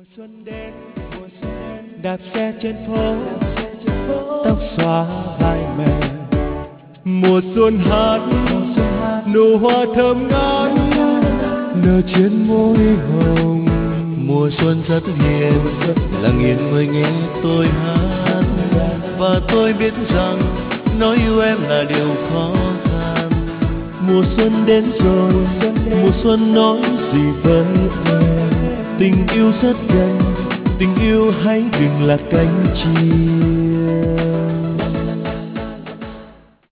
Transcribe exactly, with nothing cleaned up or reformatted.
xuân đến, đạp xe trên phố, tóc xóa vai mềm. Mùa xuân hát, nụ hoa thơm ngát, nở trên môi hồng. Mùa xuân rất hiền, lặng yên mới nghe tôi hát. Và tôi biết rằng nói yêu em là điều khó khăn. Mùa xuân đến rồi, mùa xuân nói gì vẫn em. Tình yêu rất gần, tình yêu hãy đừng là cánh chim.